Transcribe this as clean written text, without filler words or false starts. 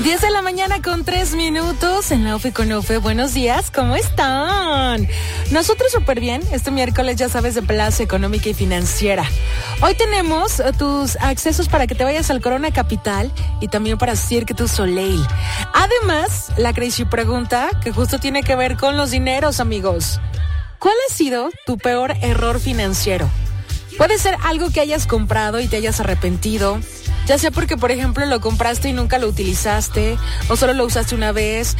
10 de la mañana con 3 minutos en la OFE con OFE. Buenos días, ¿cómo están? Nosotros súper bien. Este miércoles, ya sabes, de Plaza Económica y Financiera. Hoy tenemos tus accesos para que te vayas al Corona Capital y también para Cirque du Soleil. Además, la Crazy Pregunta, que justo tiene que ver con los dineros, amigos. ¿Cuál ha sido tu peor error financiero? Puede ser algo que hayas comprado y te hayas arrepentido, ya sea porque, por ejemplo, lo compraste y nunca lo utilizaste, o solo lo usaste una vez,